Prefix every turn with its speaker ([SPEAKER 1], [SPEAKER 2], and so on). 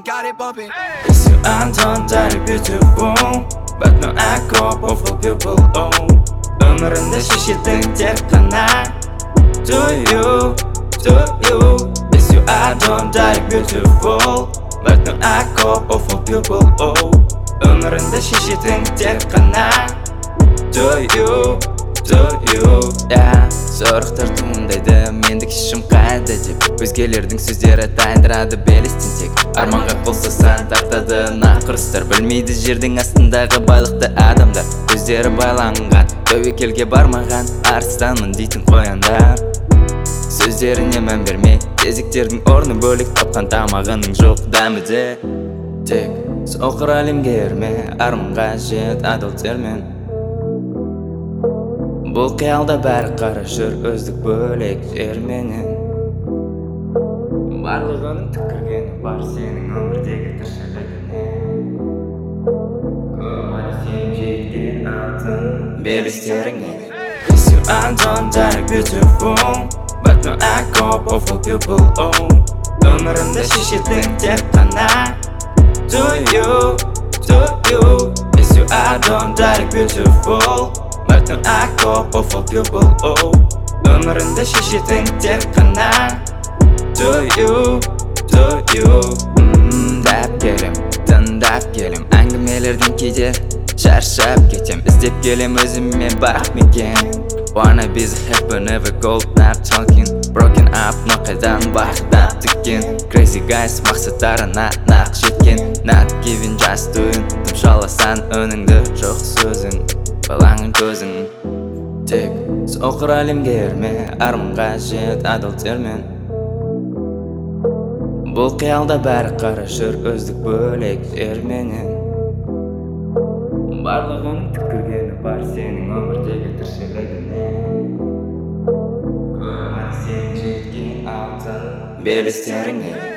[SPEAKER 1] got it bumping.
[SPEAKER 2] Yes, you are very beautiful, but no echo of people own. Өміріңді шешетін тек қана To you. Yes, you are very beautiful, but no echo of people own. Өміріңді шешетін тек қана To you. Yeah, сұрақтар туындайды, мендік шешім қайда деп. Өзгелердің сөздері тайындырады белестен тек. Арманға қол созсаң тартады нақұрыстар. Білмейді жердің астындағы байлықты адамдар. Көздері байланған, тәуекелге бармаған арыстанмын дейтін қояндар. Сөздеріне мән бермей, тезектердің орны бөлек, тапқан тамағының жоқ дәмі де. Тек соқыр әлемге ерме, арманға жет адал термен. Бұл қиялда бәрі қара жүр, өздік бөлек жерменен. Барлығының түкіргені бар сенің өмірдегі тіршілігіне. Көмір сен жеткен алтын белестеріңе. Yes, you are very beautiful, but no echo of people own. Өмірімді шешетін тек қана To you. Yes, you are very beautiful, but no echo of people own. Өмірімді шешетін тек қана To you. Дәп келем, тыңдап келем, әңгімелерден кейде шаршап кетем. Іздеп келем өзіме бақ мекен. Wanna be the happy, never gold, not talking. Broken up, но қайдан бақыттап тіккен. Crazy guys, мақсаттарына нақ жеткен. Not giving, just doing. Тұмшаласан өніңді, жоқ сөзің, балаңын көзің. Тек соқыр әлемге ерме, арманға жет адал термен. Бұл қиялда бәрі қара жүр, өздік бөлек жерменен. Барлығын түкіргені бар сенің өмірдегі тіршілігіне. Көмір сен жеткен алтын белестеріңе.